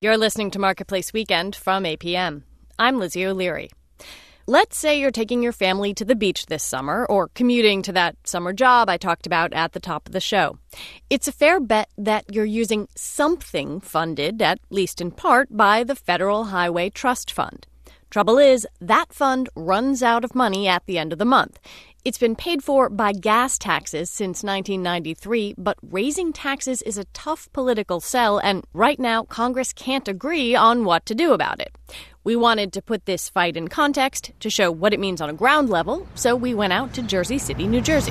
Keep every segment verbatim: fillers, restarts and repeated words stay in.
You're listening to Marketplace Weekend from A P M. I'm Lizzie O'Leary. Let's say you're taking your family to the beach this summer or commuting to that summer job I talked about at the top of the show. It's a fair bet that you're using something funded, at least in part, by the Federal Highway Trust Fund. Trouble is, that fund runs out of money at the end of the month. It's been paid for by gas taxes since nineteen ninety-three, but raising taxes is a tough political sell, and right now Congress can't agree on what to do about it. We wanted to put this fight in context to show what it means on a ground level, so we went out to Jersey City, New Jersey.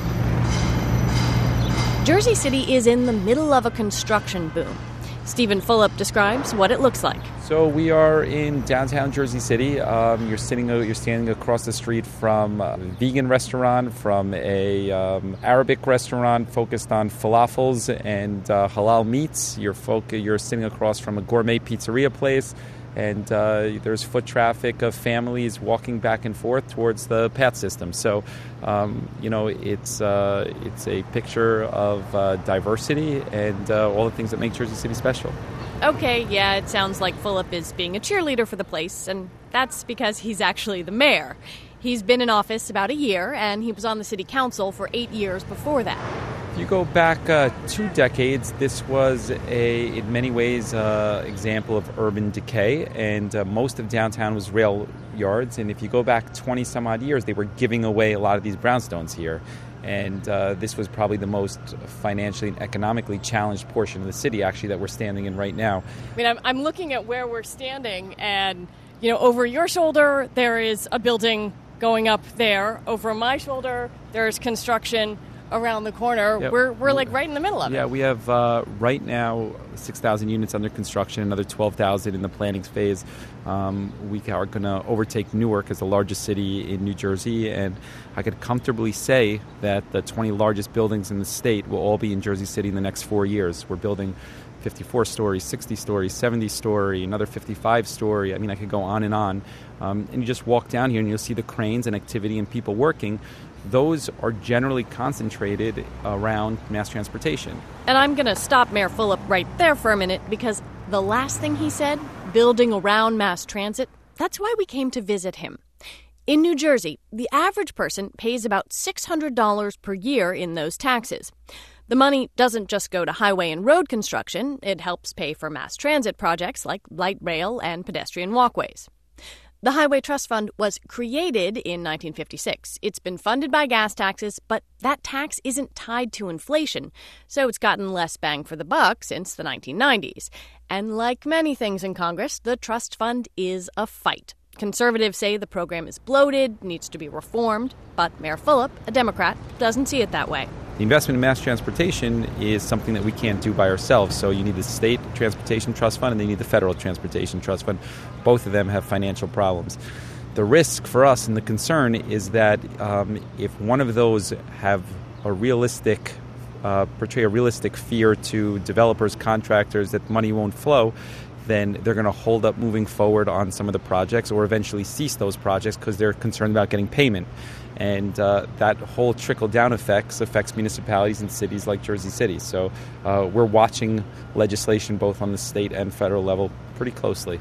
Jersey City is in the middle of a construction boom. Stephen Fulop describes what it looks like. So we are in downtown Jersey City. Um, you're sitting, you're standing across the street from a vegan restaurant, from a um, Arabic restaurant focused on falafels and uh, halal meats. You're folk, you're sitting across from a gourmet pizzeria place. And uh, there's foot traffic of families walking back and forth towards the path system. So, um, you know, it's uh, it's a picture of uh, diversity and uh, all the things that make Jersey City special. Okay, yeah, it sounds like Fulop is being a cheerleader for the place, and that's because he's actually the mayor. He's been in office about a year, and he was on the city council for eight years before that. If you go back uh, two decades, this was a, in many ways, uh, example of urban decay, and uh, most of downtown was rail yards. And if you go back twenty some odd years, they were giving away a lot of these brownstones here. And uh, this was probably the most financially and economically challenged portion of the city, actually, that we're standing in right now. I mean, I'm, I'm looking at where we're standing, and, you know, over your shoulder, there is a building going up there. Over my shoulder, there's construction around the corner. Yeah, we're we're like right in the middle of yeah, it. Yeah, we have uh, right now six thousand units under construction, another twelve thousand in the planning phase. Um, we are going to overtake Newark as the largest city in New Jersey, and I could comfortably say that the twenty largest buildings in the state will all be in Jersey City in the next four years. We're building fifty-four story, sixty story, seventy story, another fifty-five story. I mean, I could go on and on. Um, and you just walk down here and you'll see the cranes and activity and people working. Those are generally concentrated around mass transportation. And I'm going to stop Mayor Fulop right there for a minute, because the last thing he said, building around mass transit, that's why we came to visit him. In New Jersey, the average person pays about six hundred dollars per year in those taxes. The money doesn't just go to highway and road construction. It helps pay for mass transit projects like light rail and pedestrian walkways. The Highway Trust Fund was created in nineteen fifty-six. It's been funded by gas taxes, but that tax isn't tied to inflation, so it's gotten less bang for the buck since the nineteen nineties. And like many things in Congress, the trust fund is a fight. Conservatives say the program is bloated, needs to be reformed, but Mayor Fulop, a Democrat, doesn't see it that way. The investment in mass transportation is something that we can't do by ourselves. So you need the state transportation trust fund and they need the federal transportation trust fund. Both of them have financial problems. The risk for us and the concern is that um, if one of those have a realistic, uh, portray a realistic fear to developers, contractors that money won't flow, then they're going to hold up moving forward on some of the projects or eventually cease those projects because they're concerned about getting payment. And uh, that whole trickle-down effects affects municipalities and cities like Jersey City. So uh, we're watching legislation both on the state and federal level pretty closely.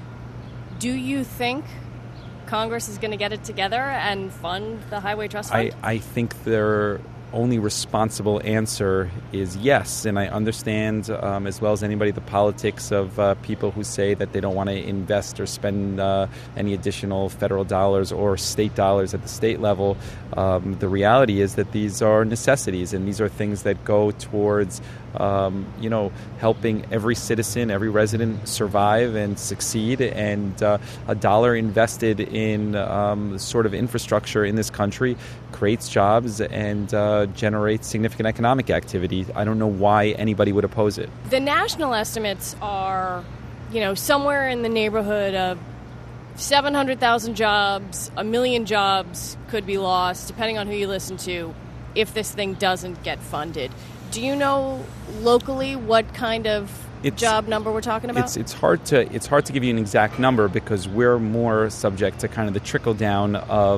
Do you think Congress is going to get it together and fund the Highway Trust Fund? I, I think their only responsible answer is yes. And I understand, um, as well as anybody, the politics of uh, people who say that they don't want to invest or spend uh, any additional federal dollars or state dollars at the state level. Um, the reality is that these are necessities, and these are things that go towards Um, you know, helping every citizen, every resident survive and succeed. And uh, a dollar invested in um, sort of infrastructure in this country creates jobs and uh, generates significant economic activity. I don't know why anybody would oppose it. The national estimates are, you know, somewhere in the neighborhood of seven hundred thousand jobs, a million jobs could be lost, depending on who you listen to, if this thing doesn't get funded. Do you know locally what kind of it's, job number we're talking about? It's it's hard to it's hard to give you an exact number because we're more subject to kind of the trickle down of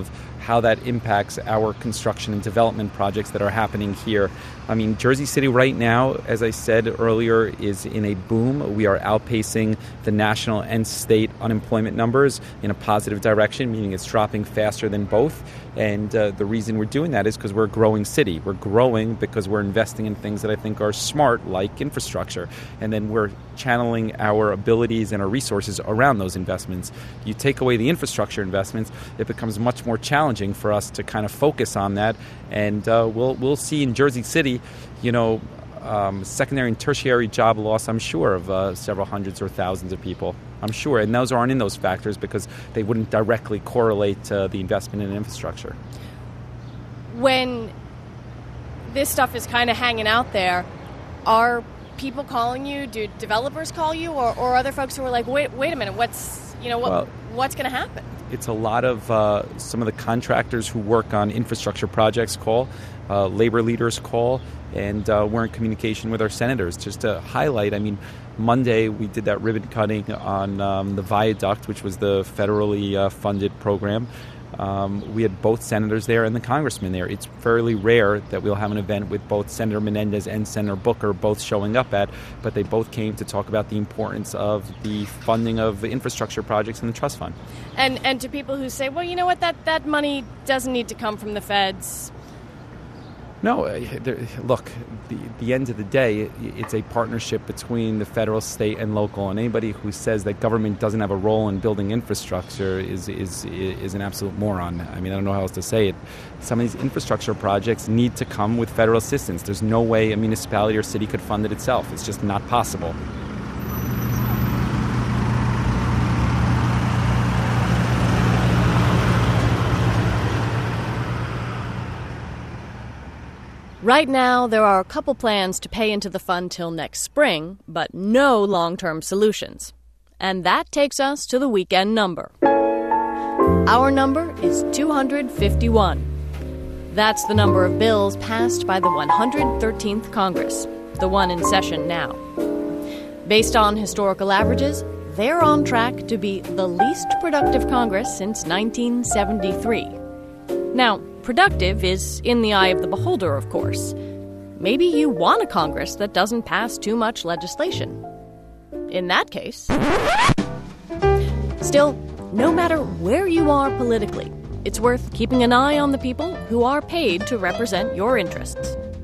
how that impacts our construction and development projects that are happening here. I mean, Jersey City right now, as I said earlier, is in a boom. We are outpacing the national and state unemployment numbers in a positive direction, meaning it's dropping faster than both. And uh, the reason we're doing that is because we're a growing city. We're growing because we're investing in things that I think are smart, like infrastructure. And then we're channeling our abilities and our resources around those investments. You take away the infrastructure investments, it becomes much more challenging for us to kind of focus on that. And uh, we'll we'll see in Jersey City, you know, um, secondary and tertiary job loss, I'm sure, of uh, several hundreds or thousands of people. I'm sure. And those aren't in those factors because they wouldn't directly correlate to the investment in infrastructure. When this stuff is kind of hanging out there, are people calling you? Do developers call you, or, or other folks who are like, wait, wait a minute, what's you know what well, what's going to happen? It's a lot of uh, some of the contractors who work on infrastructure projects call, uh, labor leaders call, and uh, we're in communication with our senators. Just to highlight, I mean, Monday we did that ribbon cutting on um, the Viaduct, which was the federally uh, funded program. Um, we had both senators there and the congressman there. It's fairly rare that we'll have an event with both Senator Menendez and Senator Booker both showing up at, but they both came to talk about the importance of the funding of the infrastructure projects in the trust fund. And and to people who say, well, you know what, that, that money doesn't need to come from the feds. No, look, the, the end of the day, it's a partnership between the federal, state, and local. And anybody who says that government doesn't have a role in building infrastructure is is is an absolute moron. I mean, I don't know how else to say it. Some of these infrastructure projects need to come with federal assistance. There's no way a municipality or city could fund it itself. It's just not possible. Right now, there are a couple plans to pay into the fund till next spring, but no long-term solutions. And that takes us to the weekend number. Our number is two hundred fifty-one. That's the number of bills passed by the one hundred thirteenth Congress, the one in session now. Based on historical averages, they're on track to be the least productive Congress since nineteen seventy-three. Now, productive is in the eye of the beholder, of course. Maybe you want a Congress that doesn't pass too much legislation. In that case... Still, no matter where you are politically, it's worth keeping an eye on the people who are paid to represent your interests.